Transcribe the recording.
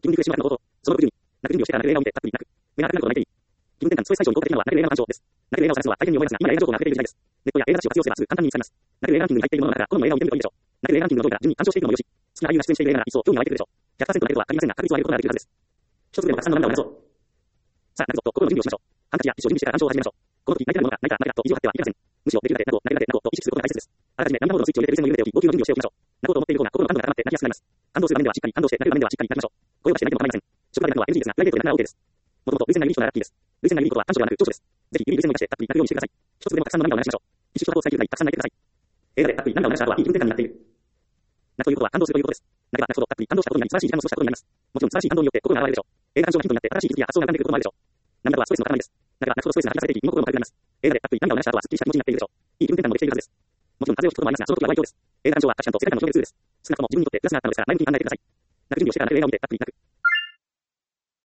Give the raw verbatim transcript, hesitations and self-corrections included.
気分に苦しむのこと、その部分に、泣く準備をしてから泣く映画を見て、たっぷり泣く。目が赤くなることを泣いていい。気分転換、ストレス解消に効果的なのは泣く映画の鑑賞です。泣く映画を探すのは大変に思いますが、今映画情報が溢れている時代です。ネットや映画雑誌を活用すればすぐ簡単に見つかります。泣く映画ランキングに入っているものの中から、この映画を見てみるといいでしょう。泣く映画ランキングの上位から順に鑑賞していくのもよし、好きな俳優が出演している映画なら一層興味が湧いてくるでしょう。ひゃくパーセント 泣けるとは限りませんが、確率を上げることができるはずです。一つでもたくさんの涙を流そう。さあ、泣くぞと心の準備をしましょう。ハンカチやティッシュを準備してから鑑賞を始めましょう。この時、泣いてるものが泣いた、泣いたと意地を張ってはいけません。むしろできるだけなど、泣けるだけなどと意識することが大切です。あらかじめ涙モードのスイッチを入れて涙腺を緩めておき、号泣の準備をしておきましょう。泣こうと思っている方が心の感度が高まって泣きやすくなります。感動する場面ではしっかり感動して、泣ける場面ではしっかり泣きましょう。声を出して泣いても構いません。職場で泣くのは エヌジー ですが、プライベートで泣くなら OK です。もともと涙腺が緩い人ならラッキーです。涙腺が緩いことは短所ではなく長所です。ぜひ、涙腺を生かしてたっぷり泣くようにしてください。一つでもたくさんの涙を流しましょう。一種人と最近たくさん泣いてください。映画でたっぷり涙を流した後は、いい気分転換になっている。泣くということは感動するということです。泣けば泣くほどたっぷり感動したことになり、素晴らしい時間を過ごしたことになります。もちろん素晴らしい感動によって心が洗われるでしょう。映画鑑賞がヒントになって新しい気づきや発想が浮かんでくることもあるでしょう。涙とはストレスの塊です。だから泣くほどストレスが吐き出されていき、身も心も軽くなります。映画でたっぷり涙を流した後はすっきりした気持ちになっているでしょう。いい気分転換もできているはずです。もちろん風邪をひくこともありますが、その時はワイドです。映画鑑賞は価値観と世界観の広げるツールです。少なくとも自分にとってプラスがあったのですから、前向きに考えてください。泣く準備をしてから泣く映画を見てたっぷり泣く。